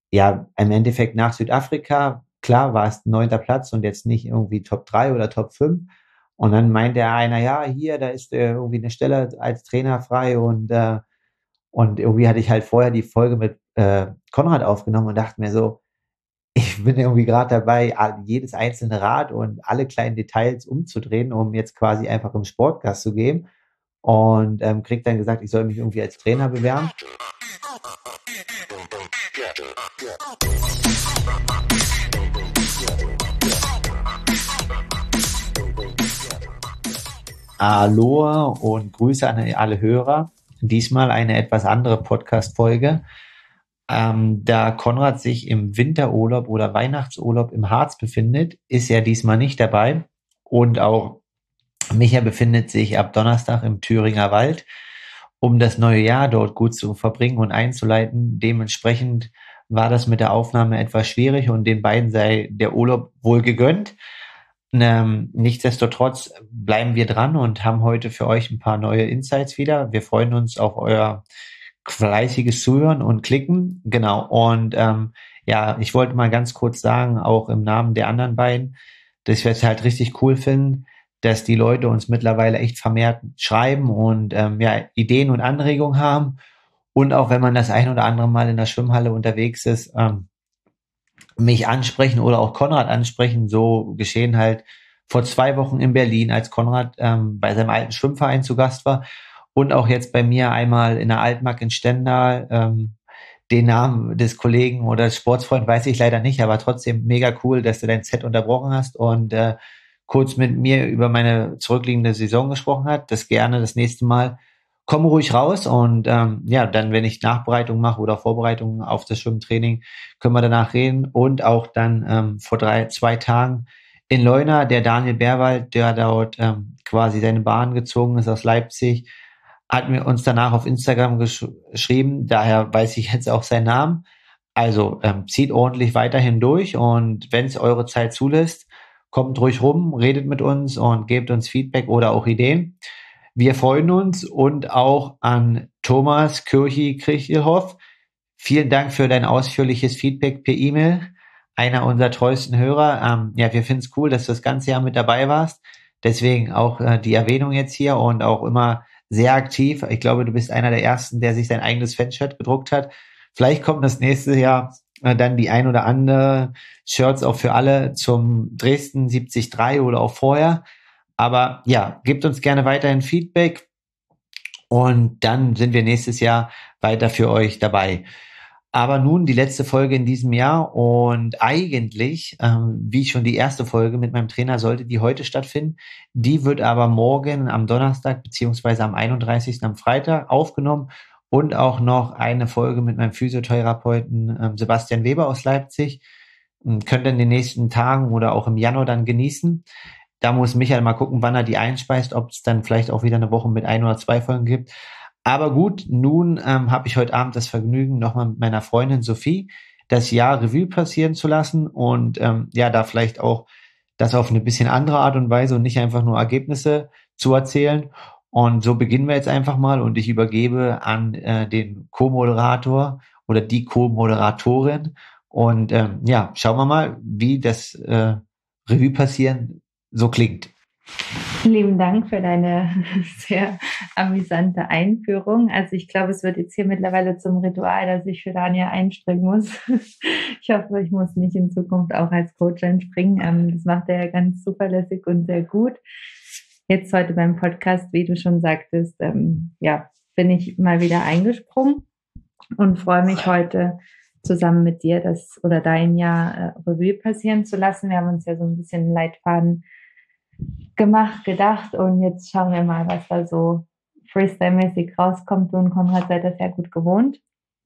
ja, im Endeffekt nach Südafrika, klar war es 9. Platz und jetzt nicht irgendwie Top 3 oder Top 5. Und dann meinte einer, ja, hier, da ist irgendwie eine Stelle als Trainer frei und irgendwie hatte ich halt vorher die Folge mit Konrad aufgenommen und dachte mir so, ich bin irgendwie gerade dabei, jedes einzelne Rad und alle kleinen Details umzudrehen, um jetzt quasi einfach im Sportgas zu geben. Und krieg dann gesagt, ich soll mich irgendwie als Trainer bewerben. Aloha und Grüße an alle Hörer. Diesmal eine etwas andere Podcast-Folge. Da Konrad sich im Winterurlaub oder Weihnachtsurlaub im Harz befindet, ist er diesmal nicht dabei. Und auch Micha befindet sich ab Donnerstag im Thüringer Wald, um das neue Jahr dort gut zu verbringen und einzuleiten. Dementsprechend war das mit der Aufnahme etwas schwierig und den beiden sei der Urlaub wohl gegönnt. Nichtsdestotrotz bleiben wir dran und haben heute für euch ein paar neue Insights wieder. Wir freuen uns auf euer fleißiges Zuhören und Klicken. Genau. Und ja, ich wollte mal ganz kurz sagen, auch im Namen der anderen beiden, dass wir es halt richtig cool finden, dass die Leute uns mittlerweile echt vermehrt schreiben und ja, Ideen und Anregungen haben. Und auch wenn man das ein oder andere Mal in der Schwimmhalle unterwegs ist, mich ansprechen oder auch Konrad ansprechen. So geschehen halt vor 2 Wochen in Berlin, als Konrad bei seinem alten Schwimmverein zu Gast war und auch jetzt bei mir einmal in der Altmark in Stendal. Den Namen des Kollegen oder des Sportsfreund weiß ich leider nicht, aber trotzdem mega cool, dass du dein Set unterbrochen hast und kurz mit mir über meine zurückliegende Saison gesprochen hat. Das gerne das nächste Mal. Komm ruhig raus und ja, dann, wenn ich Nachbereitung mache oder Vorbereitung auf das Schwimmtraining, können wir danach reden. Und auch dann vor 2 Tagen in Leuna, der Daniel Bärwald, der dort quasi seine Bahn gezogen ist aus Leipzig, hat mir uns danach auf Instagram geschrieben, daher weiß ich jetzt auch seinen Namen. Also zieht ordentlich weiterhin durch und wenn es eure Zeit zulässt, kommt ruhig rum, redet mit uns und gebt uns Feedback oder auch Ideen. Wir freuen uns und auch an Thomas Kirchi-Krichelhoff. Vielen Dank für dein ausführliches Feedback per E-Mail. Einer unserer treuesten Hörer. Ja, wir finden es cool, dass du das ganze Jahr mit dabei warst. Deswegen auch die Erwähnung jetzt hier und auch immer sehr aktiv. Ich glaube, du bist einer der Ersten, der sich sein eigenes Fanshirt gedruckt hat. Vielleicht kommt das nächste Jahr dann die ein oder andere Shirts auch für alle zum Dresden 73 oder auch vorher. Aber ja, gebt uns gerne weiterhin Feedback und dann sind wir nächstes Jahr weiter für euch dabei. Aber nun die letzte Folge in diesem Jahr und eigentlich, wie schon die erste Folge mit meinem Trainer, sollte die heute stattfinden. Die wird aber morgen am Donnerstag beziehungsweise am 31. am Freitag aufgenommen und auch noch eine Folge mit meinem Physiotherapeuten Sebastian Weber aus Leipzig. Könnt ihr in den nächsten Tagen oder auch im Januar dann genießen. Da muss Michael mal gucken, wann er die einspeist, ob es dann vielleicht auch wieder eine Woche mit 1 oder 2 Folgen gibt. Aber gut, nun habe ich heute Abend das Vergnügen, nochmal mit meiner Freundin Sophie das Jahr Revue passieren zu lassen und ja, da vielleicht auch das auf eine bisschen andere Art und Weise und nicht einfach nur Ergebnisse zu erzählen. Und so beginnen wir jetzt einfach mal und ich übergebe an den Co-Moderator oder die Co-Moderatorin. Und ja, schauen wir mal, wie das Revue passieren so klingt. Lieben Dank für deine sehr amüsante Einführung. Also ich glaube, es wird jetzt hier mittlerweile zum Ritual, dass ich für Daniel einspringen muss. Ich hoffe, ich muss nicht in Zukunft auch als Coach einspringen. Das macht er ja ganz zuverlässig und sehr gut. Jetzt heute beim Podcast, wie du schon sagtest, ja, bin ich mal wieder eingesprungen und freue mich heute zusammen mit dir das oder dein Jahr Revue passieren zu lassen. Wir haben uns ja so ein bisschen einen Leitfaden gemacht, gedacht und jetzt schauen wir mal, was da so Freestyle-mäßig rauskommt. Du und Konrad seid das ja gut gewohnt.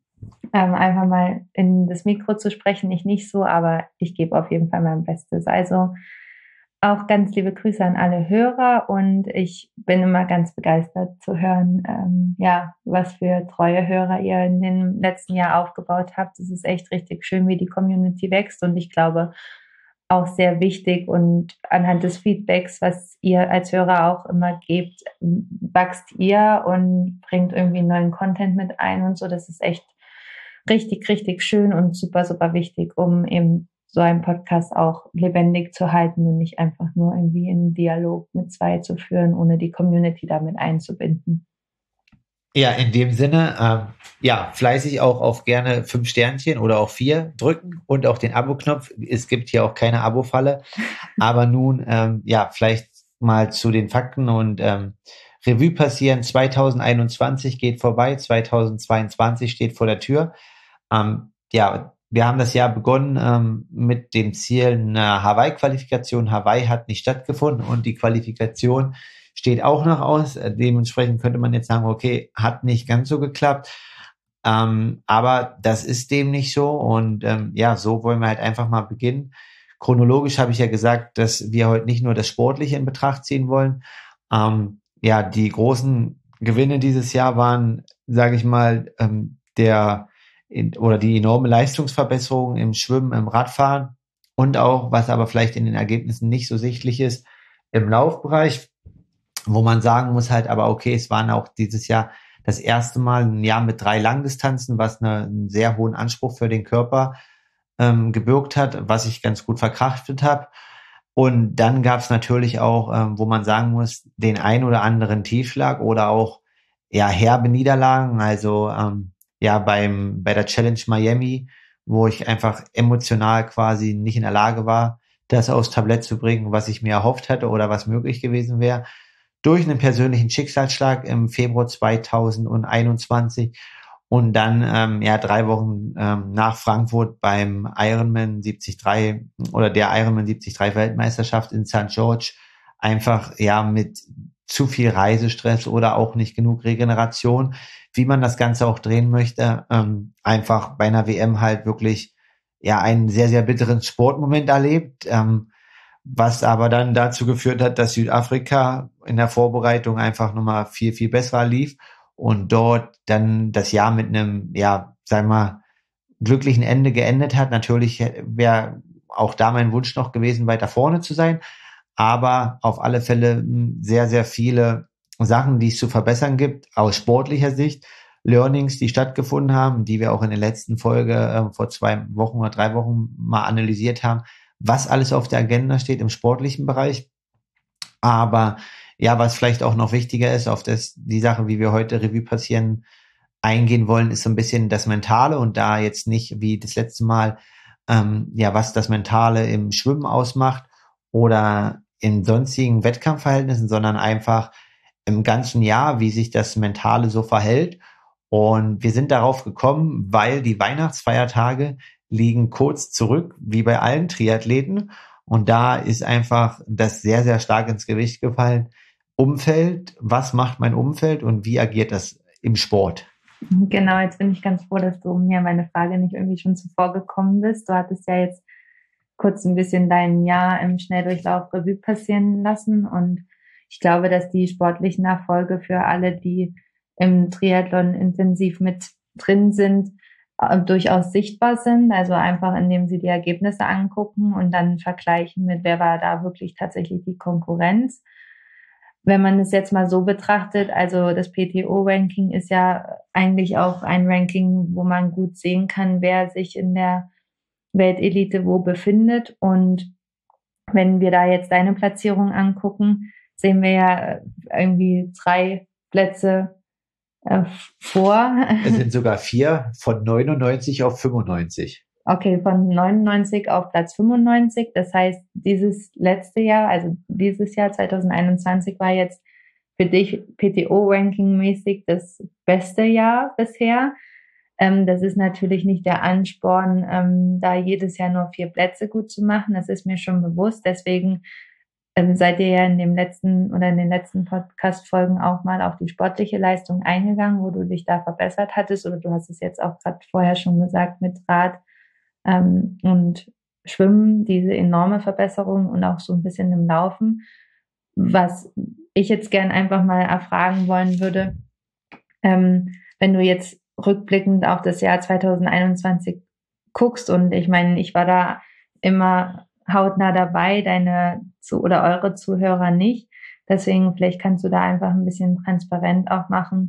Einfach mal in das Mikro zu sprechen, ich nicht so, aber ich gebe auf jeden Fall mein Bestes. Also auch ganz liebe Grüße an alle Hörer und ich bin immer ganz begeistert zu hören, ja, was für treue Hörer ihr in dem letzten Jahr aufgebaut habt. Es ist echt richtig schön, wie die Community wächst und ich glaube, auch sehr wichtig und anhand des Feedbacks, was ihr als Hörer auch immer gebt, wächst ihr und bringt irgendwie neuen Content mit ein und so. Das ist echt richtig, richtig schön und super, super wichtig, um eben so einen Podcast auch lebendig zu halten und nicht einfach nur irgendwie einen Dialog mit zwei zu führen, ohne die Community damit einzubinden. Ja, in dem Sinne, ja, fleißig auch auf gerne 5 Sternchen oder auch 4 drücken und auch den Abo-Knopf. Es gibt hier auch keine Abo-Falle. Aber nun, ja, vielleicht mal zu den Fakten und Revue passieren. 2021 geht vorbei, 2022 steht vor der Tür. Ja, wir haben das Jahr begonnen mit dem Ziel einer Hawaii-Qualifikation. Hawaii hat nicht stattgefunden und die Qualifikation steht auch noch aus. Dementsprechend könnte man jetzt sagen, okay, hat nicht ganz so geklappt. Aber das ist dem nicht so. Und ja, so wollen wir halt einfach mal beginnen. Chronologisch habe ich ja gesagt, dass wir heute nicht nur das Sportliche in Betracht ziehen wollen. Ja, die großen Gewinne dieses Jahr waren, sage ich mal, oder die enorme Leistungsverbesserung im Schwimmen, im Radfahren und auch, was aber vielleicht in den Ergebnissen nicht so sichtlich ist, im Laufbereich, wo man sagen muss halt, aber okay, es waren auch dieses Jahr das erste Mal ein Jahr mit 3 Langdistanzen, was einen sehr hohen Anspruch für den Körper gebürgt hat, was ich ganz gut verkraftet habe. Und dann gab es natürlich auch, wo man sagen muss, den ein oder anderen Tiefschlag oder auch ja herbe Niederlagen. Also ja bei der Challenge Miami, wo ich einfach emotional quasi nicht in der Lage war, das aufs Tablett zu bringen, was ich mir erhofft hatte oder was möglich gewesen wäre, durch einen persönlichen Schicksalsschlag im Februar 2021 und dann ja 3 Wochen nach Frankfurt beim Ironman 73 oder der Ironman 73 Weltmeisterschaft in St. George einfach ja mit zu viel Reisestress oder auch nicht genug Regeneration, wie man das Ganze auch drehen möchte, einfach bei einer WM halt wirklich ja einen sehr, sehr bitteren Sportmoment erlebt, was aber dann dazu geführt hat, dass Südafrika in der Vorbereitung einfach nochmal viel, viel besser lief und dort dann das Jahr mit einem, ja, sagen wir mal, glücklichen Ende geendet hat. Natürlich wäre auch da mein Wunsch noch gewesen, weiter vorne zu sein, aber auf alle Fälle sehr, sehr viele Sachen, die es zu verbessern gibt, aus sportlicher Sicht, Learnings, die stattgefunden haben, die wir auch in der letzten Folge vor 2 Wochen oder 3 Wochen mal analysiert haben, was alles auf der Agenda steht im sportlichen Bereich. Aber ja, was vielleicht auch noch wichtiger ist, auf die Sache, wie wir heute Revue passieren, eingehen wollen, ist so ein bisschen das Mentale und da jetzt nicht wie das letzte Mal, ja, was das Mentale im Schwimmen ausmacht oder in sonstigen Wettkampfverhältnissen, sondern einfach im ganzen Jahr, wie sich das Mentale so verhält. Und wir sind darauf gekommen, weil die Weihnachtsfeiertage liegen kurz zurück, wie bei allen Triathleten. Und da ist einfach das sehr, sehr stark ins Gewicht gefallen. Umfeld, was macht mein Umfeld und wie agiert das im Sport? Genau, jetzt bin ich ganz froh, dass du mir meine Frage nicht irgendwie schon zuvor gekommen bist. Du hattest ja jetzt kurz ein bisschen dein Jahr im Schnelldurchlauf Revue passieren lassen und ich glaube, dass die sportlichen Erfolge für alle, die im Triathlon intensiv mit drin sind, durchaus sichtbar sind. Also einfach, indem sie die Ergebnisse angucken und dann vergleichen mit, wer war da wirklich tatsächlich die Konkurrenz. Wenn man es jetzt mal so betrachtet, also das PTO-Ranking ist ja eigentlich auch ein Ranking, wo man gut sehen kann, wer sich in der Weltelite wo befindet. Und wenn wir da jetzt deine Platzierung angucken, sehen wir ja irgendwie 3 Plätze vor. Es sind sogar 4 von 99 auf 95. Okay, von 99 auf Platz 95. Das heißt, dieses letzte Jahr, also dieses Jahr 2021 war jetzt für dich PTO-Ranking-mäßig das beste Jahr bisher. Das ist natürlich nicht der Ansporn, da jedes Jahr nur 4 Plätze gut zu machen. Das ist mir schon bewusst. Deswegen seid ihr ja in den letzten Podcast-Folgen auch mal auf die sportliche Leistung eingegangen, wo du dich da verbessert hattest. Oder du hast es jetzt auch gerade vorher schon gesagt mit Rad und Schwimmen, diese enorme Verbesserung und auch so ein bisschen im Laufen. Was ich jetzt gern einfach mal erfragen wollen würde, wenn du jetzt rückblickend auf das Jahr 2021 guckst und ich meine, ich war da immer hautnah dabei, oder eure Zuhörer nicht. Deswegen vielleicht kannst du da einfach ein bisschen transparent auch machen,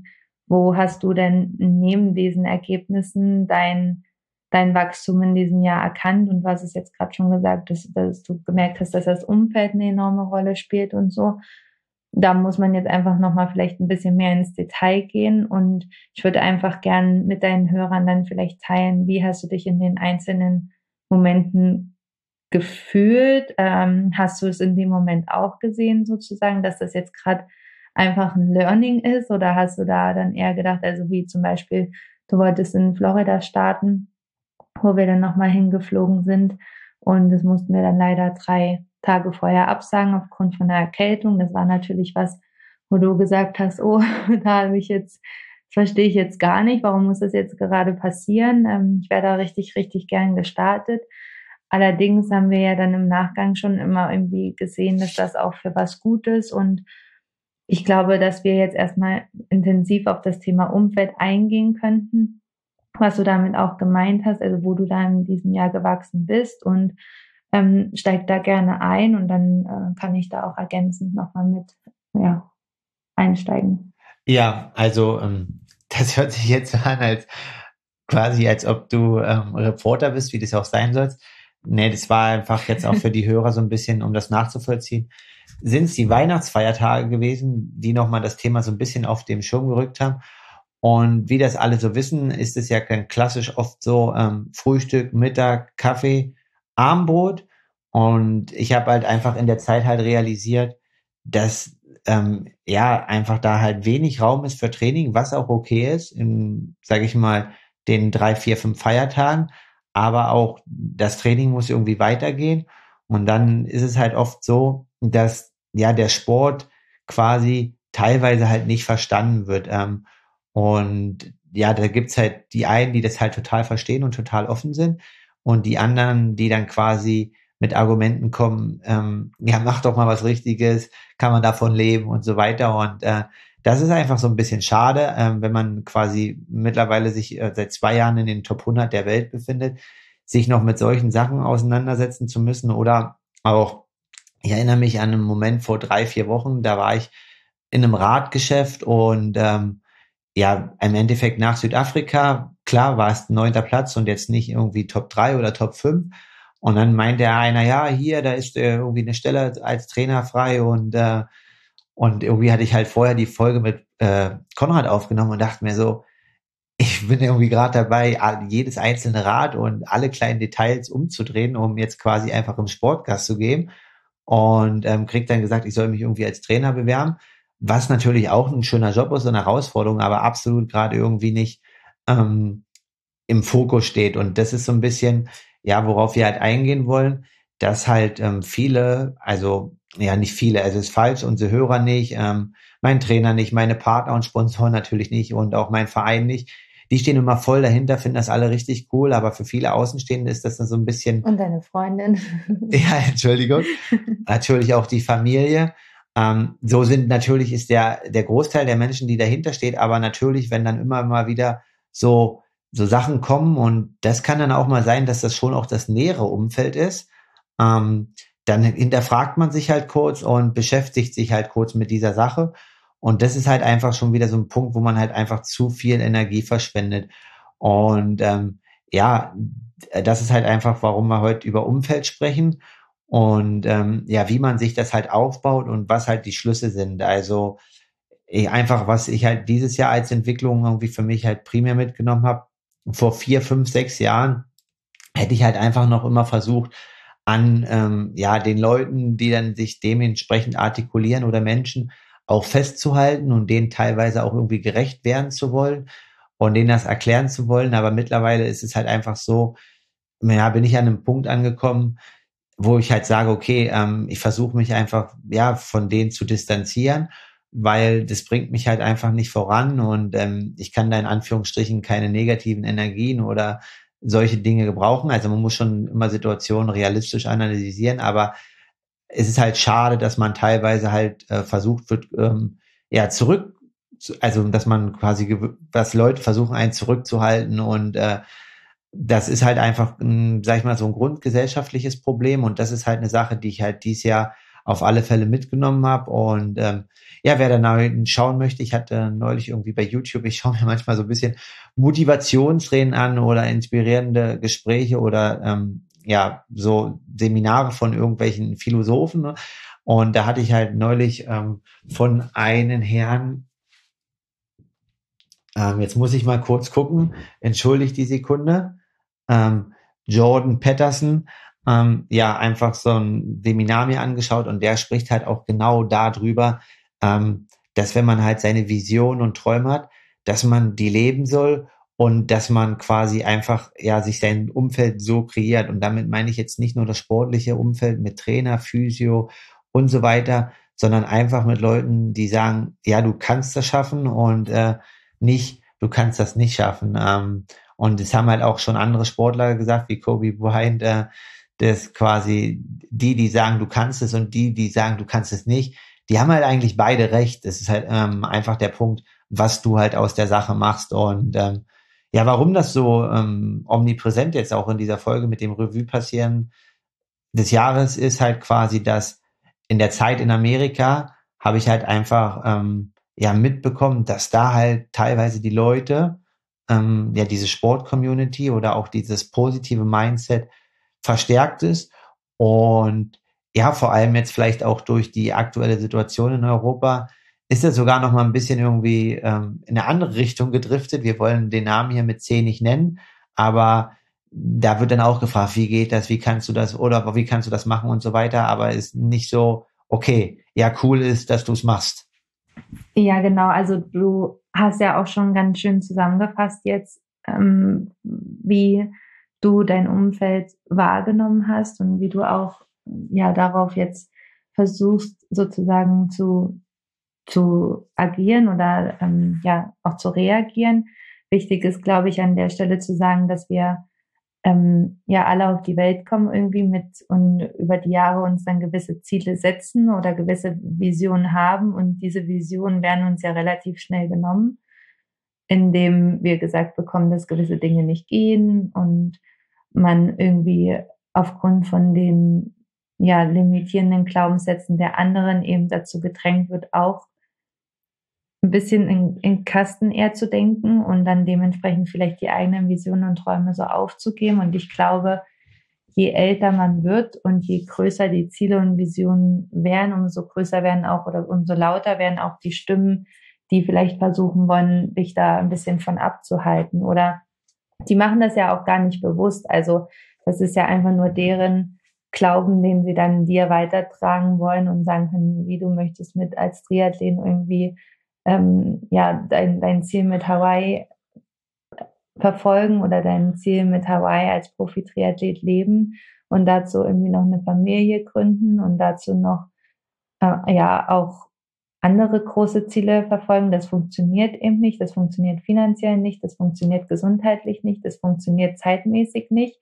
Wo hast du denn neben diesen Ergebnissen dein Wachstum in diesem Jahr erkannt? Und was ist jetzt gerade schon gesagt, dass du gemerkt hast, dass das Umfeld eine enorme Rolle spielt und so. Da muss man jetzt einfach nochmal vielleicht ein bisschen mehr ins Detail gehen. Und ich würde einfach gern mit deinen Hörern dann vielleicht teilen, wie hast du dich in den einzelnen Momenten gefühlt? Hast du es in dem Moment auch gesehen, sozusagen, dass das jetzt gerade einfach ein Learning ist? Oder hast du da dann eher gedacht, also wie zum Beispiel, du wolltest in Florida starten, wo wir dann nochmal hingeflogen sind. Und das mussten wir dann leider 3 Tage vorher absagen aufgrund von der Erkältung. Das war natürlich was, wo du gesagt hast, oh, da habe ich jetzt, das verstehe ich jetzt gar nicht, warum muss das jetzt gerade passieren? Ich wäre da richtig, richtig gern gestartet. Allerdings haben wir ja dann im Nachgang schon immer irgendwie gesehen, dass das auch für was gut ist. Und ich glaube, dass wir jetzt erstmal intensiv auf das Thema Umfeld eingehen könnten, was du damit auch gemeint hast, also wo du da in diesem Jahr gewachsen bist, und steig da gerne ein, und dann kann ich da auch ergänzend nochmal mit, ja, einsteigen. Ja, also das hört sich jetzt so an, als quasi, als ob du Reporter bist, wie das auch sein sollst. Nee, das war einfach jetzt auch für die Hörer so ein bisschen, um das nachzuvollziehen. Sind es die Weihnachtsfeiertage gewesen, die nochmal das Thema so ein bisschen auf den Schirm gerückt haben? Und wie das alle so wissen, ist es ja kein klassisch oft so Frühstück, Mittag, Kaffee, Abendbrot. Und ich habe halt einfach in der Zeit halt realisiert, dass ja einfach da halt wenig Raum ist für Training, was auch okay ist, in, sage ich mal, den 3, 4, 5 Feiertagen. Aber auch das Training muss irgendwie weitergehen. Und dann ist es halt oft so, dass ja der Sport quasi teilweise halt nicht verstanden wird. Und ja, da gibt's halt die einen, die das halt total verstehen und total offen sind, und die anderen, die dann quasi mit Argumenten kommen, ja, mach doch mal was Richtiges, kann man davon leben und so weiter. Und das ist einfach so ein bisschen schade, wenn man quasi mittlerweile sich seit 2 Jahren in den Top 100 der Welt befindet, sich noch mit solchen Sachen auseinandersetzen zu müssen. Oder auch, ich erinnere mich an einen Moment vor 3, 4 Wochen, da war ich in einem Radgeschäft und ja, im Endeffekt nach Südafrika, klar war es 9. Platz und jetzt nicht irgendwie Top 3 oder Top 5. Und dann meinte einer, ja, hier, da ist irgendwie eine Stelle als Trainer frei, und irgendwie hatte ich halt vorher die Folge mit Konrad aufgenommen und dachte mir so, ich bin irgendwie gerade dabei, jedes einzelne Rad und alle kleinen Details umzudrehen, um jetzt quasi einfach im Sportgas zu geben. Und krieg dann gesagt, ich soll mich irgendwie als Trainer bewerben, was natürlich auch ein schöner Job ist und eine Herausforderung, aber absolut gerade irgendwie nicht ähm, im Fokus steht. Und das ist so ein bisschen, ja, worauf wir halt eingehen wollen, dass halt viele, also ja, nicht viele, also es ist falsch, unsere Hörer nicht, mein Trainer nicht, meine Partner und Sponsoren natürlich nicht und auch mein Verein nicht. Die stehen immer voll dahinter, finden das alle richtig cool, aber für viele Außenstehende ist das dann so ein bisschen, Und deine Freundin. ja, Entschuldigung, natürlich auch die Familie. So sind natürlich ist der Großteil der Menschen, die dahinter steht, aber natürlich, wenn dann immer mal wieder so Sachen kommen, und das kann dann auch mal sein, dass das schon auch das nähere Umfeld ist, dann hinterfragt man sich halt kurz und beschäftigt sich halt kurz mit dieser Sache. Und das ist halt einfach schon wieder so ein Punkt, wo man halt einfach zu viel Energie verschwendet. Und ja, das ist halt einfach, warum wir heute über Umfeld sprechen und ja, wie man sich das halt aufbaut und was halt die Schlüsse sind. Also einfach, was ich halt dieses Jahr als Entwicklung irgendwie für mich halt primär mitgenommen habe. Vor 4, 5, 6 Jahren hätte ich halt einfach noch immer versucht, an ja den Leuten, die dann sich dementsprechend artikulieren oder Menschen auch festzuhalten und denen teilweise auch irgendwie gerecht werden zu wollen und denen das erklären zu wollen. Aber mittlerweile ist es halt einfach so, ja, bin ich an einem Punkt angekommen, wo ich halt sage, okay, ich versuche mich einfach ja von denen zu distanzieren, weil das bringt mich halt einfach nicht voran, und ich kann da in Anführungsstrichen keine negativen Energien oder solche Dinge gebrauchen. Also man muss schon immer Situationen realistisch analysieren, aber es ist halt schade, dass man teilweise halt versucht wird, ja, also dass man quasi, dass Leute versuchen, einen zurückzuhalten, und das ist halt einfach, sag ich mal, so ein grundgesellschaftliches Problem, und das ist halt eine Sache, die ich halt dieses Jahr auf alle Fälle mitgenommen habe. Und ja, wer da schauen möchte, ich hatte neulich irgendwie bei YouTube, ich schaue mir manchmal so ein bisschen Motivationsreden an oder inspirierende Gespräche oder ja, so Seminare von irgendwelchen Philosophen. Ne? Und da hatte ich halt neulich von einem Herrn, jetzt muss ich mal kurz gucken, entschuldigt die Sekunde, ähm, Jordan Peterson, ja, einfach so ein Seminar mir angeschaut und der spricht halt auch genau darüber, dass wenn man halt seine Vision und Träume hat, dass man die leben soll und dass man quasi einfach, ja, sich sein Umfeld so kreiert. Und damit meine ich jetzt nicht nur das sportliche Umfeld mit Trainer, Physio und so weiter, sondern einfach mit Leuten, die sagen, ja, du kannst das schaffen und nicht, du kannst das nicht schaffen. Und es haben halt auch schon andere Sportler gesagt, wie Kobe Bryant, dass quasi die sagen, du kannst es und die sagen, du kannst es nicht, die haben halt eigentlich beide recht. Es ist halt einfach der Punkt, was du halt aus der Sache machst. Und ja, warum das so omnipräsent jetzt auch in dieser Folge mit dem Revue passieren des Jahres ist halt quasi, dass in der Zeit in Amerika habe ich halt einfach ja mitbekommen, dass da halt teilweise die Leute ja diese Sport-Community oder auch dieses positive Mindset verstärkt ist und ja, vor allem jetzt vielleicht auch durch die aktuelle Situation in Europa ist es sogar noch mal ein bisschen irgendwie in eine andere Richtung gedriftet. Wir wollen den Namen hier mit C nicht nennen, aber da wird dann auch gefragt, wie geht das, wie kannst du das oder wie kannst du das machen und so weiter, aber ist nicht so, okay, ja, cool ist, dass du es machst. Ja, genau. Also du hast ja auch schon ganz schön zusammengefasst jetzt, wie du dein Umfeld wahrgenommen hast und wie du auch ja darauf jetzt versuchst sozusagen zu agieren oder ja auch zu reagieren. Wichtig ist, glaube ich, an der Stelle zu sagen, dass wir ja alle auf die Welt kommen irgendwie mit und über die Jahre uns dann gewisse Ziele setzen oder gewisse Visionen haben und diese Visionen werden uns ja relativ schnell genommen, indem wir gesagt bekommen, dass gewisse Dinge nicht gehen und man irgendwie aufgrund von den ja limitierenden Glaubenssätzen der anderen eben dazu gedrängt wird, auch ein bisschen in Kasten eher zu denken und dann dementsprechend vielleicht die eigenen Visionen und Träume so aufzugeben. Und ich glaube, je älter man wird und je größer die Ziele und Visionen werden, umso größer werden auch oder umso lauter werden auch die Stimmen, die vielleicht versuchen wollen, dich da ein bisschen von abzuhalten. Oder die machen das ja auch gar nicht bewusst. Also das ist ja einfach nur deren Glauben, den sie dann dir weitertragen wollen und sagen können, wie du möchtest mit als Triathleten irgendwie ja dein Ziel mit Hawaii verfolgen oder dein Ziel mit Hawaii als Profi-Triathlet leben und dazu irgendwie noch eine Familie gründen und dazu noch ja auch andere große Ziele verfolgen. Das funktioniert eben nicht, das funktioniert finanziell nicht, das funktioniert gesundheitlich nicht, das funktioniert zeitmäßig nicht.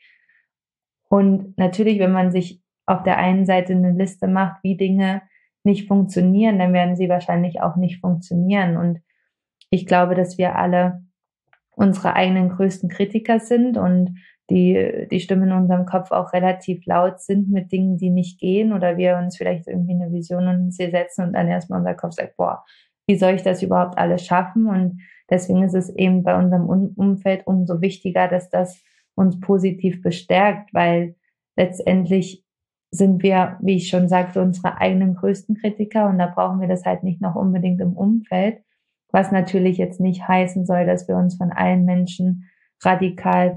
Und natürlich, wenn man sich auf der einen Seite eine Liste macht, wie Dinge nicht funktionieren, dann werden sie wahrscheinlich auch nicht funktionieren. Und ich glaube, dass wir alle unsere eigenen größten Kritiker sind und die Stimmen in unserem Kopf auch relativ laut sind mit Dingen, die nicht gehen oder wir uns vielleicht irgendwie eine Vision und ein Ziel setzen und dann erstmal unser Kopf sagt, boah, wie soll ich das überhaupt alles schaffen? Und deswegen ist es eben bei unserem Umfeld umso wichtiger, dass das uns positiv bestärkt, weil letztendlich sind wir, wie ich schon sagte, unsere eigenen größten Kritiker und da brauchen wir das halt nicht noch unbedingt im Umfeld, was natürlich jetzt nicht heißen soll, dass wir uns von allen Menschen radikal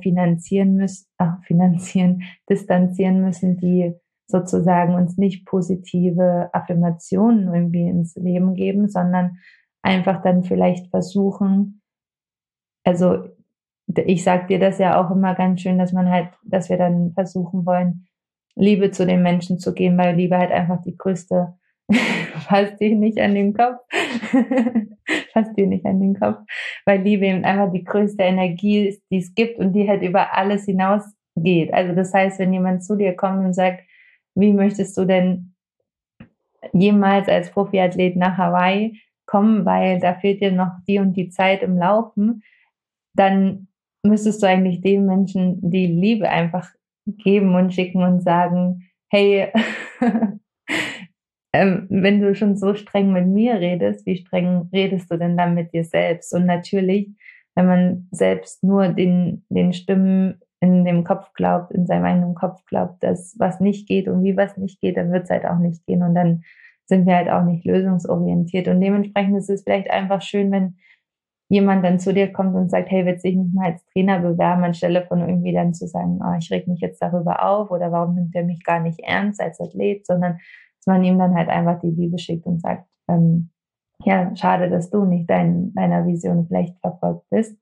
distanzieren müssen, die sozusagen uns nicht positive Affirmationen irgendwie ins Leben geben, sondern einfach dann vielleicht versuchen, also ich sag dir das ja auch immer ganz schön, dass wir dann versuchen wollen, Liebe zu den Menschen zu geben, weil Liebe halt einfach die größte, fasst dich nicht an den Kopf, fasst dir nicht an den Kopf, weil Liebe eben einfach die größte Energie ist, die es gibt und die halt über alles hinausgeht. Also das heißt, wenn jemand zu dir kommt und sagt, wie möchtest du denn jemals als Profiathlet nach Hawaii kommen, weil da fehlt dir noch die und die Zeit im Laufen, dann müsstest du eigentlich den Menschen die Liebe einfach geben und schicken und sagen, hey, wenn du schon so streng mit mir redest, wie streng redest du denn dann mit dir selbst? Und natürlich, wenn man selbst nur den Stimmen in dem Kopf glaubt, in seinem eigenen Kopf glaubt, dass was nicht geht und wie was nicht geht, dann wird es halt auch nicht gehen. Und dann sind wir halt auch nicht lösungsorientiert. Und dementsprechend ist es vielleicht einfach schön, wenn jemand dann zu dir kommt und sagt, hey, willst du dich nicht mal als Trainer bewerben, anstelle von irgendwie dann zu sagen, oh, ich reg mich jetzt darüber auf oder warum nimmt er mich gar nicht ernst als Athlet, sondern dass man ihm dann halt einfach die Liebe schickt und sagt, ja, schade, dass du nicht deiner Vision vielleicht verfolgt bist.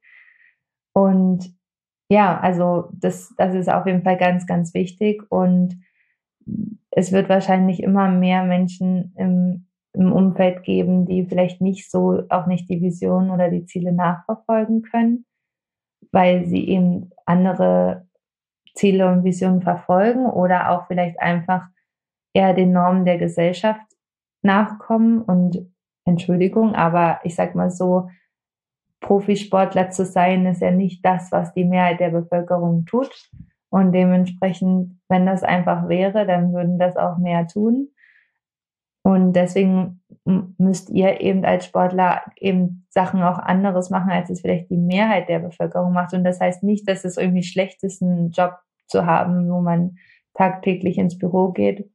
Und ja, also das ist auf jeden Fall ganz, ganz wichtig und es wird wahrscheinlich immer mehr Menschen im Umfeld geben, die vielleicht nicht so, auch nicht die Vision oder die Ziele nachverfolgen können, weil sie eben andere Ziele und Visionen verfolgen oder auch vielleicht einfach eher den Normen der Gesellschaft nachkommen. Und Entschuldigung, aber ich sag mal so, Profisportler zu sein, ist ja nicht das, was die Mehrheit der Bevölkerung tut. Und dementsprechend, wenn das einfach wäre, dann würden das auch mehr tun. Und deswegen müsst ihr eben als Sportler eben Sachen auch anderes machen, als es vielleicht die Mehrheit der Bevölkerung macht. Und das heißt nicht, dass es irgendwie schlecht ist, einen Job zu haben, wo man tagtäglich ins Büro geht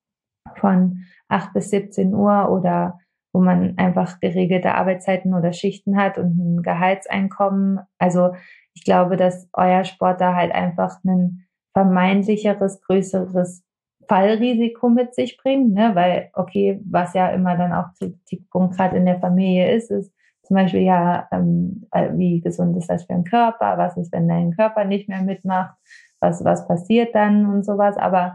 von 8 bis 17 Uhr oder wo man einfach geregelte Arbeitszeiten oder Schichten hat und ein Gehaltseinkommen. Also ich glaube, dass euer Sport da halt einfach ein vermeintlicheres, größeres Fallrisiko mit sich bringt, ne? Weil, okay, was ja immer dann auch Kritikpunkt gerade in der Familie ist zum Beispiel ja, wie gesund ist das für den Körper? Was ist, wenn dein Körper nicht mehr mitmacht? Was passiert dann und sowas? Aber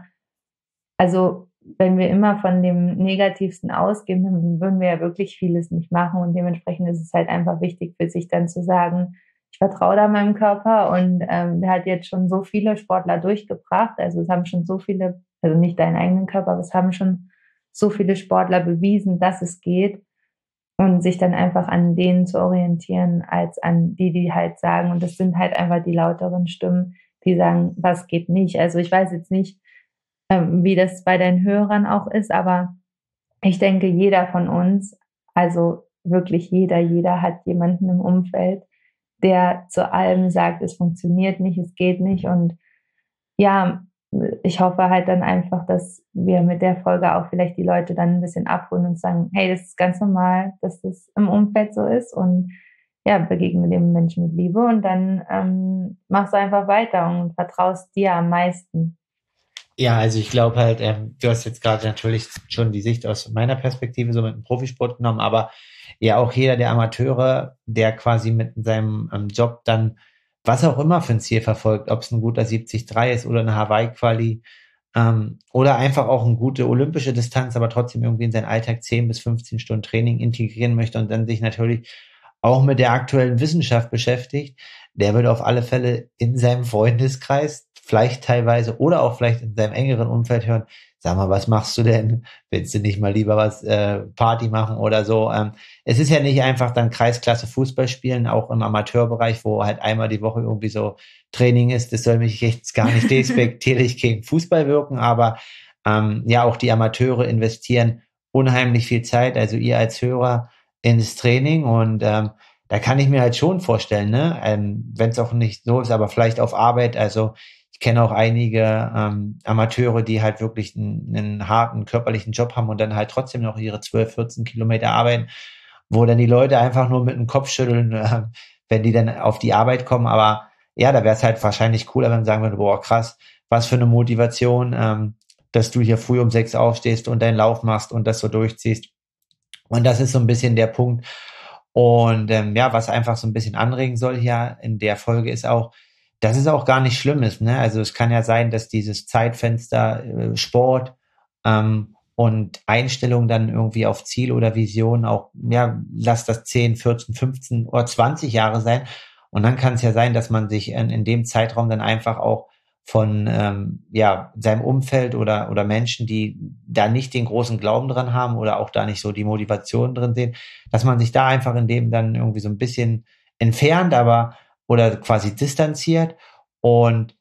also wenn wir immer von dem Negativsten ausgehen, dann würden wir ja wirklich vieles nicht machen und dementsprechend ist es halt einfach wichtig für sich dann zu sagen, ich vertraue da meinem Körper und der hat jetzt schon so viele Sportler durchgebracht, also es haben schon so viele, also nicht deinen eigenen Körper, aber es haben schon so viele Sportler bewiesen, dass es geht und sich dann einfach an denen zu orientieren, als an die halt sagen, und das sind halt einfach die lauteren Stimmen, die sagen, was geht nicht. Also ich weiß jetzt nicht, wie das bei den Hörern auch ist, aber ich denke, jeder von uns, also wirklich jeder hat jemanden im Umfeld, der zu allem sagt, es funktioniert nicht, es geht nicht. Und ja, ich hoffe halt dann einfach, dass wir mit der Folge auch vielleicht die Leute dann ein bisschen abholen und sagen, hey, das ist ganz normal, dass das im Umfeld so ist und ja, begegne dem Menschen mit Liebe und dann machst du einfach weiter und vertraust dir am meisten. Ja, also ich glaube halt, du hast jetzt gerade natürlich schon die Sicht aus meiner Perspektive so mit dem Profisport genommen, aber ja auch jeder der Amateure, der quasi mit seinem Job dann was auch immer für ein Ziel verfolgt, ob es ein guter 70-3 ist oder eine Hawaii-Quali oder einfach auch eine gute olympische Distanz, aber trotzdem irgendwie in seinen Alltag 10 bis 15 Stunden Training integrieren möchte und dann sich natürlich auch mit der aktuellen Wissenschaft beschäftigt, der wird auf alle Fälle in seinem Freundeskreis, vielleicht teilweise oder auch vielleicht in seinem engeren Umfeld hören, sag mal, was machst du denn? Willst du nicht mal lieber was Party machen oder so? Es ist ja nicht einfach dann Kreisklasse Fußball spielen, auch im Amateurbereich, wo halt einmal die Woche irgendwie so Training ist. Das soll mich jetzt gar nicht despektierlich gegen Fußball wirken, aber ja, auch die Amateure investieren unheimlich viel Zeit. Also ihr als Hörer ins Training und da kann ich mir halt schon vorstellen, ne, wenn es auch nicht so ist, aber vielleicht auf Arbeit, also ich kenne auch einige Amateure, die halt wirklich einen harten körperlichen Job haben und dann halt trotzdem noch ihre 12, 14 Kilometer arbeiten, wo dann die Leute einfach nur mit dem Kopf schütteln, wenn die dann auf die Arbeit kommen, aber ja, da wäre es halt wahrscheinlich cooler, wenn man sagen würde, boah, krass, was für eine Motivation, dass du hier früh um 6 aufstehst und deinen Lauf machst und das so durchziehst. Und das ist so ein bisschen der Punkt. Und ja, was einfach so ein bisschen anregen soll hier in der Folge ist auch, dass es auch gar nicht schlimm ist. Ne? Also es kann ja sein, dass dieses Zeitfenster Sport und Einstellung dann irgendwie auf Ziel oder Vision auch, ja, lass das 10, 14, 15 oder 20 Jahre sein. Und dann kann es ja sein, dass man sich in dem Zeitraum dann einfach auch von ja, seinem Umfeld oder Menschen, die da nicht den großen Glauben dran haben oder auch da nicht so die Motivation drin sehen, dass man sich da einfach in dem dann irgendwie so ein bisschen entfernt, aber oder quasi distanziert. Und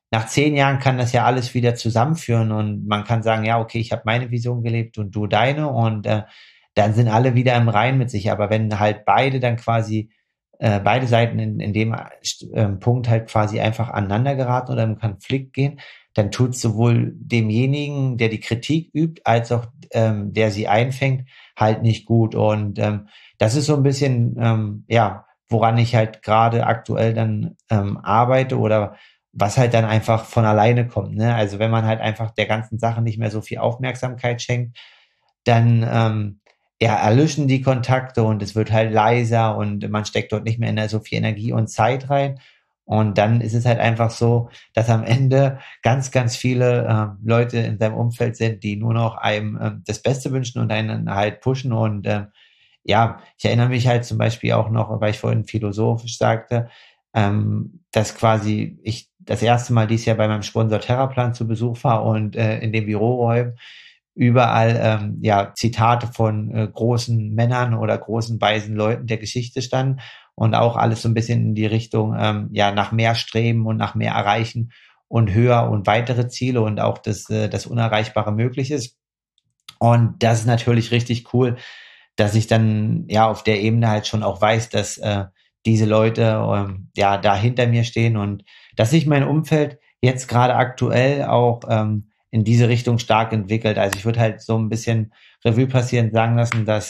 nach 10 Jahren kann das ja alles wieder zusammenführen und man kann sagen, ja, okay, ich habe meine Vision gelebt und du deine und dann sind alle wieder im Reinen mit sich. Aber wenn halt beide dann quasi, beide Seiten in dem Punkt halt quasi einfach aneinander geraten oder im Konflikt gehen, dann tut sowohl demjenigen, der die Kritik übt, als auch der sie einfängt, halt nicht gut. Und das ist so ein bisschen, ja, woran ich halt gerade aktuell dann arbeite oder was halt dann einfach von alleine kommt. Ne? Also wenn man halt einfach der ganzen Sache nicht mehr so viel Aufmerksamkeit schenkt, dann ja, erlöschen die Kontakte und es wird halt leiser und man steckt dort nicht mehr so viel Energie und Zeit rein. Und dann ist es halt einfach so, dass am Ende ganz, ganz viele Leute in seinem Umfeld sind, die nur noch einem das Beste wünschen und einen halt pushen. Und ja, ich erinnere mich halt zum Beispiel auch noch, weil ich vorhin philosophisch sagte, dass quasi ich das erste Mal dieses Jahr bei meinem Sponsor Terraplan zu Besuch war und in den Büroräumen überall ja Zitate von großen Männern oder großen weisen Leuten der Geschichte standen und auch alles so ein bisschen in die Richtung ja nach mehr streben und nach mehr erreichen und höher und weitere Ziele und auch das Unerreichbare möglich ist. Und das ist natürlich richtig cool, dass ich dann ja auf der Ebene halt schon auch weiß, dass diese Leute ja da hinter mir stehen und dass sich mein Umfeld jetzt gerade aktuell auch in diese Richtung stark entwickelt. Also ich würde halt so ein bisschen Revue passieren sagen lassen, dass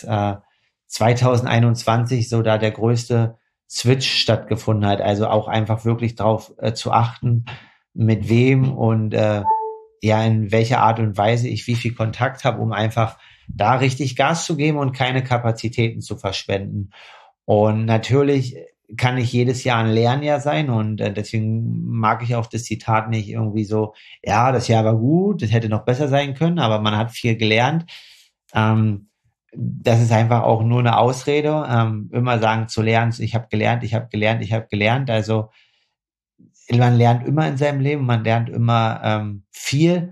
2021 so da der größte Switch stattgefunden hat. Also auch einfach wirklich darauf zu achten, mit wem und ja, in welcher Art und Weise ich wie viel Kontakt habe, um einfach da richtig Gas zu geben und keine Kapazitäten zu verschwenden. Und natürlich kann nicht jedes Jahr ein Lernjahr sein und deswegen mag ich auch das Zitat nicht irgendwie so, ja, das Jahr war gut, das hätte noch besser sein können, aber man hat viel gelernt. Das ist einfach auch nur eine Ausrede, immer sagen zu lernen, ich habe gelernt, ich habe gelernt, ich habe gelernt. Also man lernt immer in seinem Leben, man lernt immer viel,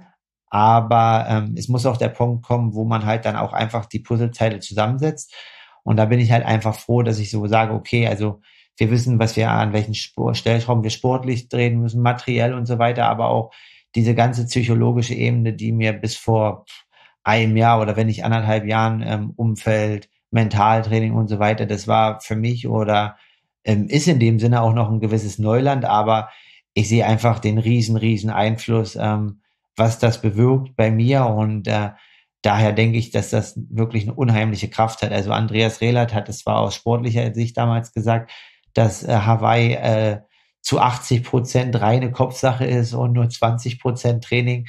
aber es muss auch der Punkt kommen, wo man halt dann auch einfach die Puzzleteile zusammensetzt. Und da bin ich halt einfach froh, dass ich so sage, okay, also wir wissen, was wir an welchen Stellschrauben wir sportlich drehen müssen, materiell und so weiter, aber auch diese ganze psychologische Ebene, die mir bis vor einem Jahr oder wenn nicht 1,5 Jahren Umfeld, Mentaltraining und so weiter, das war für mich oder ist in dem Sinne auch noch ein gewisses Neuland, aber ich sehe einfach den riesen Einfluss, was das bewirkt bei mir und daher denke ich, dass das wirklich eine unheimliche Kraft hat. Also Andreas Rehlert hat es zwar aus sportlicher Sicht damals gesagt, dass Hawaii zu 80% reine Kopfsache ist und nur 20% Training.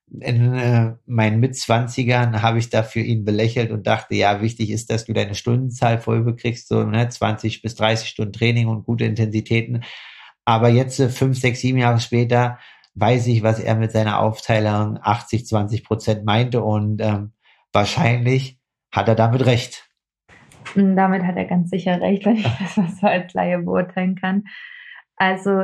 In meinen Mitzwanzigern habe ich da für ihn belächelt und dachte, ja, wichtig ist, dass du deine Stundenzahl voll bekriegst, so 20 bis 30 Stunden Training und gute Intensitäten. Aber jetzt, 5, 6, 7 Jahre später, weiß ich, was er mit seiner Aufteilung 80, 20% meinte und wahrscheinlich hat er damit recht. Damit hat er ganz sicher recht, wenn ich das mal so als Laie beurteilen kann. Also,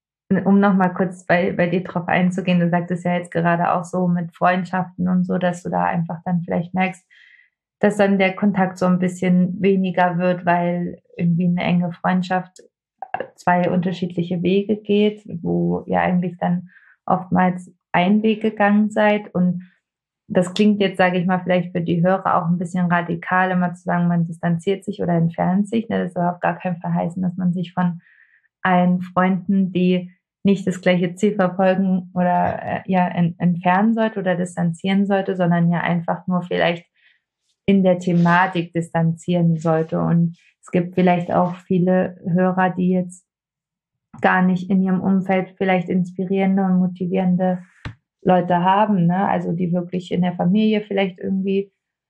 um nochmal kurz bei dir drauf einzugehen, du sagtest ja jetzt gerade auch so mit Freundschaften und so, dass du da einfach dann vielleicht merkst, dass dann der Kontakt so ein bisschen weniger wird, weil irgendwie eine enge Freundschaft zwei unterschiedliche Wege geht, wo ihr eigentlich dann oftmals einen Weg gegangen seid. Und das klingt jetzt, sage ich mal, vielleicht für die Hörer auch ein bisschen radikal, immer zu sagen, man distanziert sich oder entfernt sich. Das soll auf gar keinen Fall heißen, dass man sich von allen Freunden, die nicht das gleiche Ziel verfolgen oder ja entfernen sollte oder distanzieren sollte, sondern ja einfach nur vielleicht in der Thematik distanzieren sollte. Und es gibt vielleicht auch viele Hörer, die jetzt gar nicht in ihrem Umfeld vielleicht inspirierende und motivierende Leute haben, ne? Also die wirklich in der Familie vielleicht irgendwie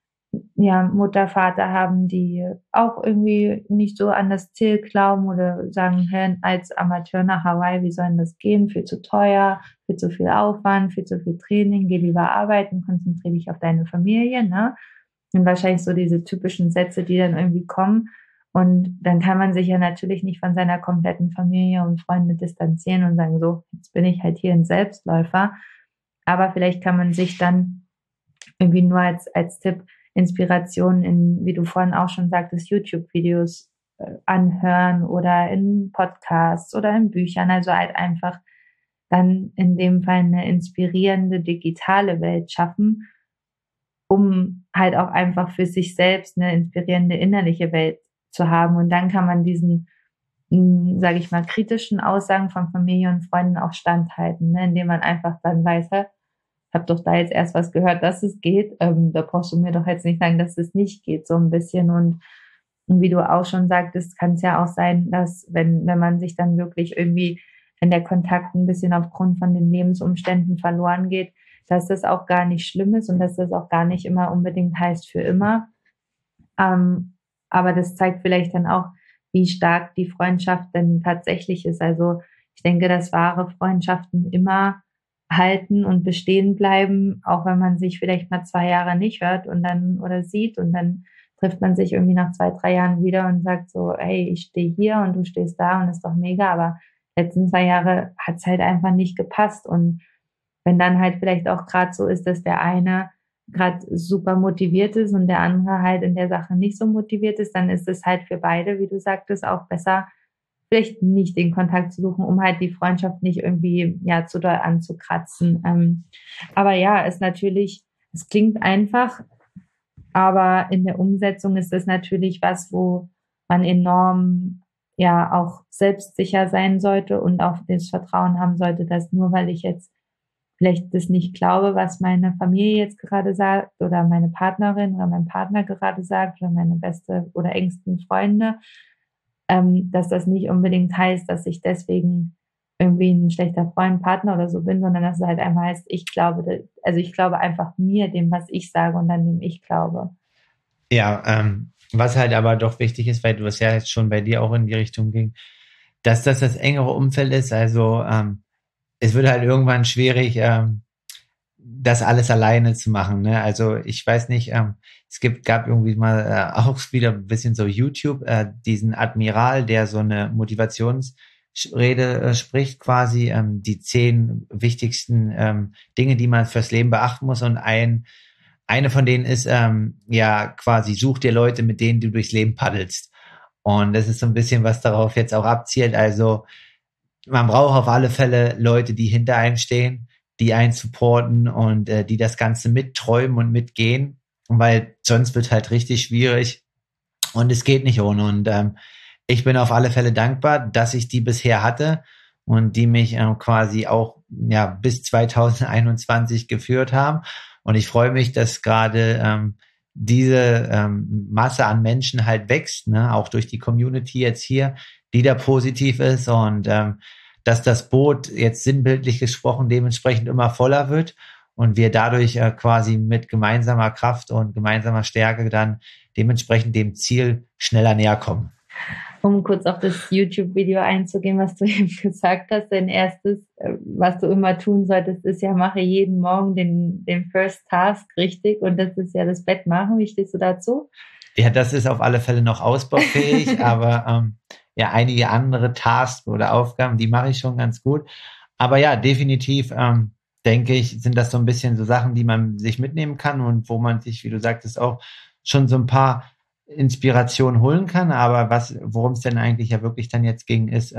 ja Mutter, Vater haben, die auch irgendwie nicht so an das Ziel glauben oder sagen, hey, als Amateur nach Hawaii, wie soll denn das gehen? Viel zu teuer, viel zu viel Aufwand, viel zu viel Training, geh lieber arbeiten, konzentriere dich auf deine Familie, ne? Und wahrscheinlich so diese typischen Sätze, die dann irgendwie kommen. Und dann kann man sich ja natürlich nicht von seiner kompletten Familie und Freunde distanzieren und sagen, so, jetzt bin ich halt hier ein Selbstläufer. Aber vielleicht kann man sich dann irgendwie nur als Tipp Inspiration in, wie du vorhin auch schon sagtest, YouTube-Videos anhören oder in Podcasts oder in Büchern. Also halt einfach dann in dem Fall eine inspirierende digitale Welt schaffen, um halt auch einfach für sich selbst eine inspirierende innerliche Welt zu haben. Und dann kann man diesen, sage ich mal, kritischen Aussagen von Familie und Freunden auch standhalten, ne? Indem man einfach dann weiß, ich habe doch da jetzt erst was gehört, dass es geht. Da brauchst du mir doch jetzt nicht sagen, dass es nicht geht, so ein bisschen. Und wie du auch schon sagtest, kann es ja auch sein, dass wenn man sich dann wirklich irgendwie, wenn der Kontakt ein bisschen aufgrund von den Lebensumständen verloren geht, dass das auch gar nicht schlimm ist und dass das auch gar nicht immer unbedingt heißt für immer. Aber das zeigt vielleicht dann auch, wie stark die Freundschaft denn tatsächlich ist. Also ich denke, dass wahre Freundschaften immer halten und bestehen bleiben, auch wenn man sich vielleicht mal 2 Jahre nicht hört und dann oder sieht und dann trifft man sich irgendwie nach 2, 3 Jahren wieder und sagt so, hey, ich stehe hier und du stehst da und ist doch mega, aber letzten 2 Jahre hat es halt einfach nicht gepasst. Und wenn dann halt vielleicht auch gerade so ist, dass der eine gerade super motiviert ist und der andere halt in der Sache nicht so motiviert ist, dann ist es halt für beide, wie du sagtest, auch besser, vielleicht nicht den Kontakt zu suchen, um halt die Freundschaft nicht irgendwie ja zu doll anzukratzen. Aber ja, ist natürlich, es klingt einfach, aber in der Umsetzung ist das natürlich was, wo man enorm ja auch selbstsicher sein sollte und auch das Vertrauen haben sollte, dass nur weil ich jetzt vielleicht das nicht glaube, was meine Familie jetzt gerade sagt oder meine Partnerin oder mein Partner gerade sagt oder meine beste oder engsten Freunde, dass das nicht unbedingt heißt, dass ich deswegen irgendwie ein schlechter Freund, Partner oder so bin, sondern dass es halt einfach heißt, ich glaube, also ich glaube einfach mir, dem, was ich sage und dann dem ich glaube. Ja, was halt aber doch wichtig ist, weil du es ja jetzt schon bei dir auch in die Richtung ging, dass das engere Umfeld ist. Also es wird halt irgendwann schwierig, das alles alleine zu machen. Ne? Also ich weiß nicht, gab irgendwie mal auch wieder ein bisschen so YouTube, diesen Admiral, der so eine Motivationsrede spricht, quasi die 10 wichtigsten Dinge, die man fürs Leben beachten muss. Und eine von denen ist ja quasi, such dir Leute, mit denen du durchs Leben paddelst. Und das ist so ein bisschen, was darauf jetzt auch abzielt. Also man braucht auf alle Fälle Leute, die hinter einem stehen, die einen supporten und die das Ganze mitträumen und mitgehen, weil sonst wird halt richtig schwierig und es geht nicht ohne. Und ich bin auf alle Fälle dankbar, dass ich die bisher hatte und die mich quasi auch ja bis 2021 geführt haben. Und ich freue mich, dass gerade diese Masse an Menschen halt wächst, ne? Auch durch die Community jetzt hier, die da positiv ist und dass das Boot jetzt sinnbildlich gesprochen dementsprechend immer voller wird und wir dadurch quasi mit gemeinsamer Kraft und gemeinsamer Stärke dann dementsprechend dem Ziel schneller näher kommen. Um kurz auf das YouTube-Video einzugehen, was du eben gesagt hast, dein erstes, was du immer tun solltest, ist ja, mache jeden Morgen den First Task richtig und das ist ja das Bett machen. Wie stehst du dazu? Ja, das ist auf alle Fälle noch ausbaufähig, aber ja, einige andere Tasks oder Aufgaben, die mache ich schon ganz gut. Aber ja, definitiv denke ich, sind das so ein bisschen so Sachen, die man sich mitnehmen kann und wo man sich, wie du sagtest, auch schon so ein paar Inspirationen holen kann. Aber worum es denn eigentlich ja wirklich dann jetzt ging, ist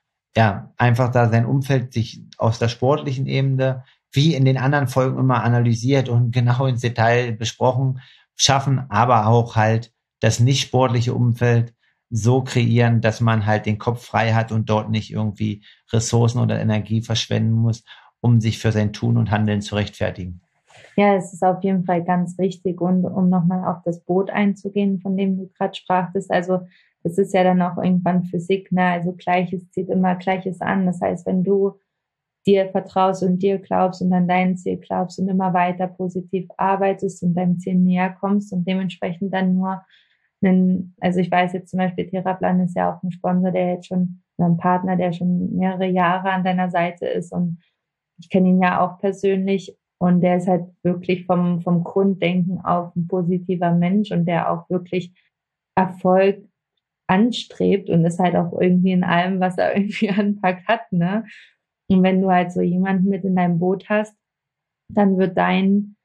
ja einfach da sein Umfeld sich aus der sportlichen Ebene wie in den anderen Folgen immer analysiert und genau ins Detail besprochen schaffen, aber auch halt das nicht sportliche Umfeld so kreieren, dass man halt den Kopf frei hat und dort nicht irgendwie Ressourcen oder Energie verschwenden muss, um sich für sein Tun und Handeln zu rechtfertigen. Ja, es ist auf jeden Fall ganz wichtig und um nochmal auf das Boot einzugehen, von dem du gerade sprachtest, also das ist ja dann auch irgendwann Physik, ne? Also Gleiches zieht immer Gleiches an. Das heißt, wenn du dir vertraust und dir glaubst und an dein Ziel glaubst und immer weiter positiv arbeitest und deinem Ziel näher kommst und dementsprechend dann nur also ich weiß jetzt zum Beispiel, Theraplan ist ja auch ein Sponsor, der jetzt schon, oder ein Partner, der schon mehrere Jahre an deiner Seite ist und ich kenne ihn ja auch persönlich und der ist halt wirklich vom Grunddenken auf ein positiver Mensch und der auch wirklich Erfolg anstrebt und ist halt auch irgendwie in allem, was er irgendwie anpackt, hat, ne? Und wenn du halt so jemanden mit in deinem Boot hast, dann wird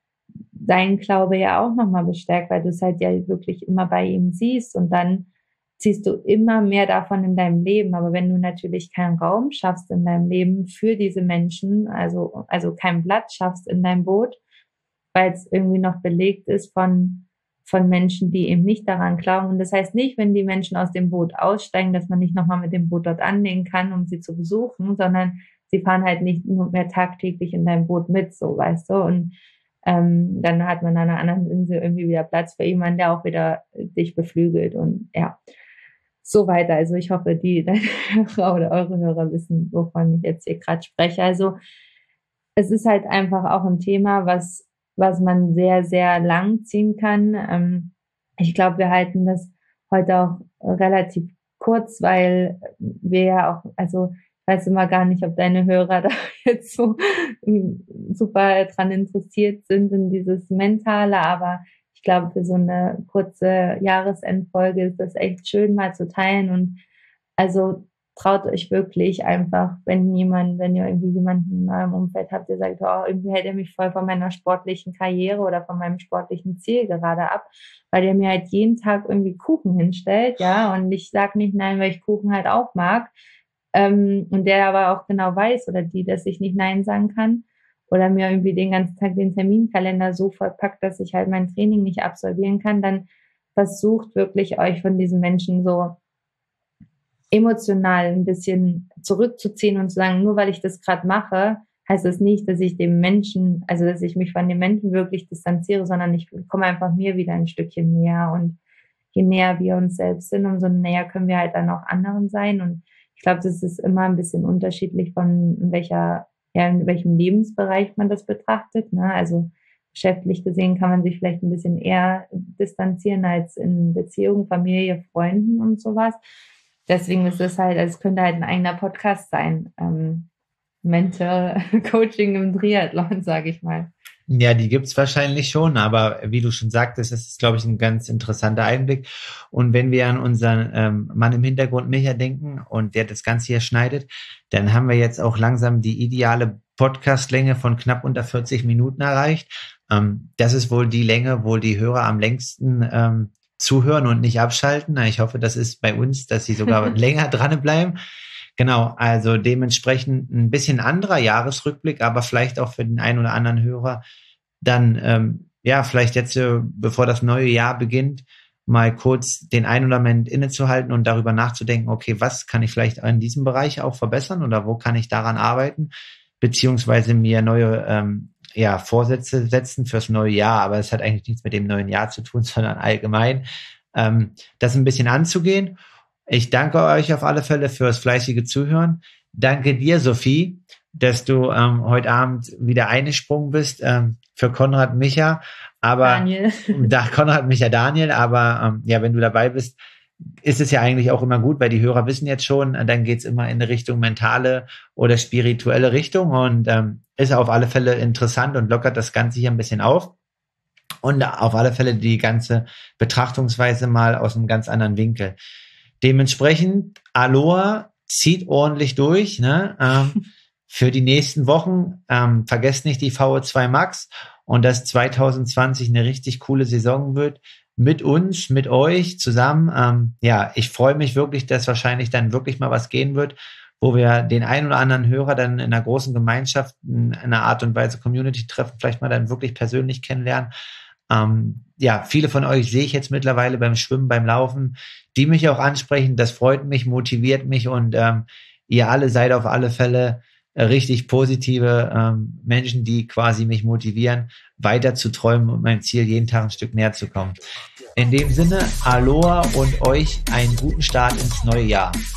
dein Glaube ja auch nochmal bestärkt, weil du es halt ja wirklich immer bei ihm siehst und dann ziehst du immer mehr davon in deinem Leben. Aber wenn du natürlich keinen Raum schaffst in deinem Leben für diese Menschen, also kein Platz schaffst in deinem Boot, weil es irgendwie noch belegt ist von Menschen, die eben nicht daran glauben. Und das heißt nicht, wenn die Menschen aus dem Boot aussteigen, dass man nicht nochmal mit dem Boot dort anlegen kann, um sie zu besuchen, sondern sie fahren halt nicht nur mehr tagtäglich in deinem Boot mit, so, weißt du. Und dann hat man an einer anderen Insel irgendwie wieder Platz für jemanden, der auch wieder dich beflügelt und ja, so weiter. Also ich hoffe, deine Hörer oder eure Hörer wissen, wovon ich jetzt hier gerade spreche. Also es ist halt einfach auch ein Thema, was man sehr, sehr lang ziehen kann. Ich glaube, wir halten das heute auch relativ kurz, weil wir ja auch, also ich weiß immer gar nicht, ob deine Hörer da jetzt so super dran interessiert sind in dieses Mentale, aber ich glaube, für so eine kurze Jahresendfolge ist das echt schön mal zu teilen und also traut euch wirklich einfach, wenn ihr irgendwie jemanden in eurem Umfeld habt, der sagt, oh, irgendwie hält er mich voll von meiner sportlichen Karriere oder von meinem sportlichen Ziel gerade ab, weil der mir halt jeden Tag irgendwie Kuchen hinstellt, ja, und ich sag nicht nein, weil ich Kuchen halt auch mag, und der aber auch genau weiß oder die, dass ich nicht nein sagen kann oder mir irgendwie den ganzen Tag den Terminkalender so vollpackt, dass ich halt mein Training nicht absolvieren kann, dann versucht wirklich euch von diesen Menschen so emotional ein bisschen zurückzuziehen und zu sagen, nur weil ich das gerade mache, heißt das nicht, dass ich dem Menschen, also dass ich mich von dem Menschen wirklich distanziere, sondern ich komme einfach mir wieder ein Stückchen näher und je näher wir uns selbst sind, umso näher können wir halt dann auch anderen sein und ich glaube, das ist immer ein bisschen unterschiedlich von in welchem Lebensbereich man das betrachtet, ne? Also geschäftlich gesehen kann man sich vielleicht ein bisschen eher distanzieren als in Beziehung, Familie, Freunden und sowas. Deswegen ist es halt, also es könnte halt ein eigener Podcast sein. Mental Coaching im Triathlon, sage ich mal. Ja, die gibt's wahrscheinlich schon, aber wie du schon sagtest, das ist, glaube ich, ein ganz interessanter Einblick. Und wenn wir an unseren Mann im Hintergrund Micha denken und der das Ganze hier schneidet, dann haben wir jetzt auch langsam die ideale Podcastlänge von knapp unter 40 Minuten erreicht. Das ist wohl die Länge, wo die Hörer am längsten zuhören und nicht abschalten. Ich hoffe, das ist bei uns, dass sie sogar länger dranbleiben. Genau, also dementsprechend ein bisschen anderer Jahresrückblick, aber vielleicht auch für den einen oder anderen Hörer dann, vielleicht jetzt, bevor das neue Jahr beginnt, mal kurz den einen oder anderen Moment innezuhalten und darüber nachzudenken, okay, was kann ich vielleicht in diesem Bereich auch verbessern oder wo kann ich daran arbeiten, beziehungsweise mir neue Vorsätze setzen fürs neue Jahr, aber es hat eigentlich nichts mit dem neuen Jahr zu tun, sondern allgemein das ein bisschen anzugehen. Ich danke euch auf alle Fälle fürs fleißige Zuhören. Danke dir, Sophie, dass du heute Abend wieder eingesprungen bist für Konrad Micha. Daniel. Konrad Micha Daniel, aber wenn du dabei bist, ist es ja eigentlich auch immer gut, weil die Hörer wissen jetzt schon, dann geht's immer in eine Richtung mentale oder spirituelle Richtung und ist auf alle Fälle interessant und lockert das Ganze hier ein bisschen auf. Und auf alle Fälle die ganze Betrachtungsweise mal aus einem ganz anderen Winkel. Dementsprechend, Aloha, zieht ordentlich durch, ne? Für die nächsten Wochen. Vergesst nicht die VO2 Max und dass 2020 eine richtig coole Saison wird. Mit uns, mit euch zusammen. Ich freue mich wirklich, dass wahrscheinlich dann wirklich mal was gehen wird, wo wir den einen oder anderen Hörer dann in einer großen Gemeinschaft in einer Art und Weise Community treffen, vielleicht mal dann wirklich persönlich kennenlernen. Viele von euch sehe ich jetzt mittlerweile beim Schwimmen, beim Laufen, die mich auch ansprechen. Das freut mich, motiviert mich und ihr alle seid auf alle Fälle richtig positive Menschen, die quasi mich motivieren, weiter zu träumen und meinem Ziel jeden Tag ein Stück näher zu kommen. In dem Sinne, Aloha und euch einen guten Start ins neue Jahr.